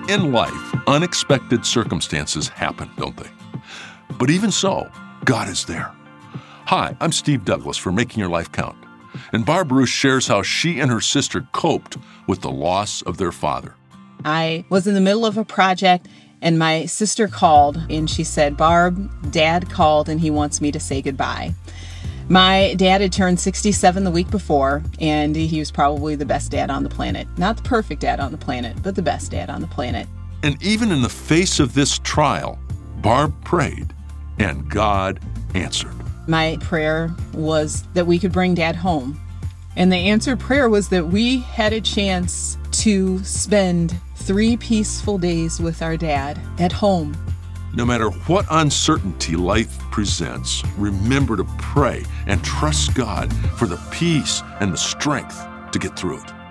In life, unexpected circumstances happen, don't they? But even so, God is there. Hi, I'm Steve Douglas for Making Your Life Count. And Barb Ruth shares how she and her sister coped with the loss of their father. I was in the middle of a project and my sister called and she said, "Barb, Dad called and he wants me to say goodbye." My dad had turned 67 the week before, and he was probably the best dad on the planet. Not the perfect dad on the planet, but the best dad on the planet. And even in the face of this trial, Barb prayed, and God answered. My prayer was that we could bring Dad home. And the answered prayer was that we had a chance to spend 3 peaceful days with our dad at home. No matter what uncertainty life presents, remember to pray and trust God for the peace and the strength to get through it.